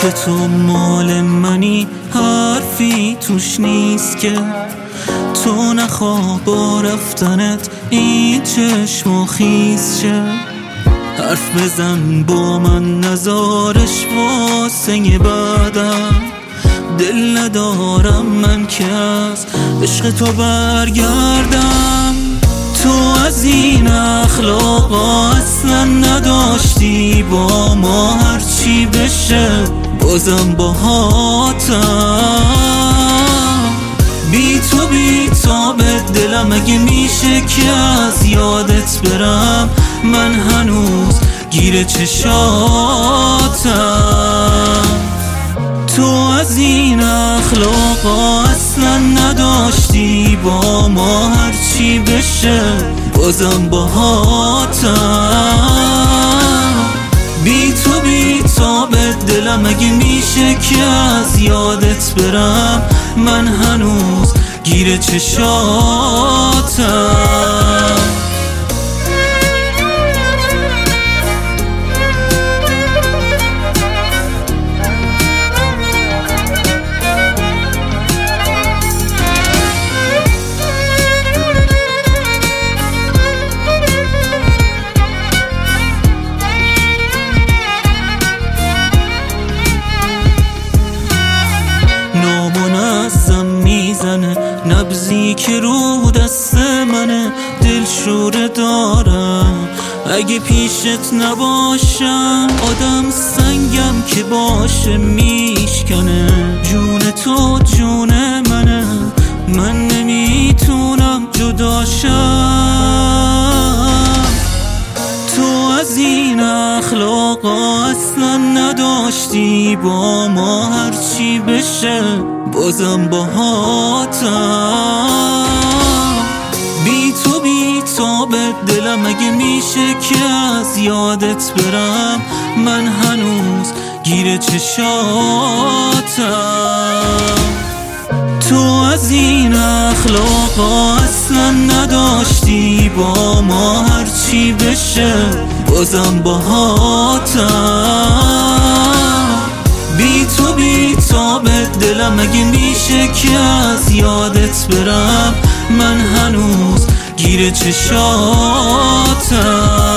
که تو مال منی حرفی توش نیست که تو نخواه با رفتنت این چشم و خیز شه. حرف بزن با من نزارش واسه بعدم، دل ندارم من که از عشق تو برگردم. تو از این اخلاقا اصلا نداشتی، با ما هرچی بشه بازم باهاتم. بی تو بی تابت دلم اگه میشه که از یادت برم، من هنوز گیر چشاتم. تو از این اخلاقا اصلا نداشتی، با ما هرچی بشه بازم باهاتم. بی تو بی تابت دلم اگه میشه که از یادت برم، من هنوز گیر چشاتم. نبضی که رو دست منه دلشوره دارم، اگه پیشت نباشم آدم سنگم که باشه میشکنه. جون تو جون منه، من نمیتونم جداشم. تو از این اخلاقا اصلا نداشتی، با ما هرچی بشه بازم باهاتم. بی تو بی تابت دلم اگه میشه که از یادت برم، من هنوز گیر چشاتم. تو از این اخلاقا اصلا نداشتی، با ما هرچی بشه بازم باهاتم. بی تو بی تابت دلم اگه میشه که از یادت برم، من هنوز گیر چشاتم.